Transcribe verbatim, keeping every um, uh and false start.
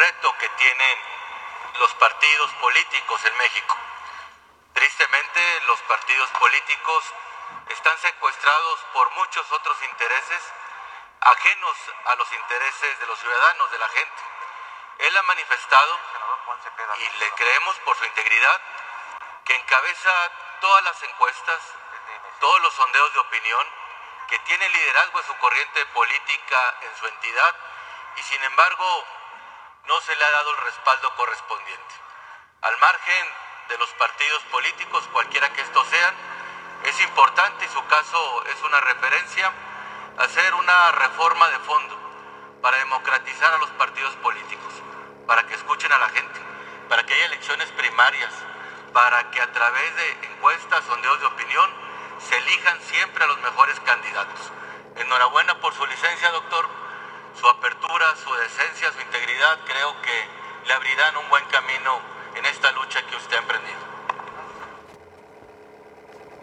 reto que tienen los partidos políticos en México. Tristemente, los partidos políticos están secuestrados por muchos otros intereses ajenos a los intereses de los ciudadanos, de la gente. Él ha manifestado, y le creemos por su integridad, que encabeza todas las encuestas, todos los sondeos de opinión, que tiene liderazgo en su corriente política, en su entidad, y sin embargo no se le ha dado el respaldo correspondiente. Al margen de los partidos políticos, cualquiera que estos sean, es importante, y su caso es una referencia, hacer una reforma de fondo para democratizar a los partidos políticos, para que escuchen a la gente, para que haya elecciones primarias, para que a través de encuestas, sondeos de opinión, se elijan siempre a los mejores candidatos. Enhorabuena por su licencia, doctor. Su apertura, su decencia, su integridad, creo que le abrirán un buen camino en esta lucha que usted ha emprendido.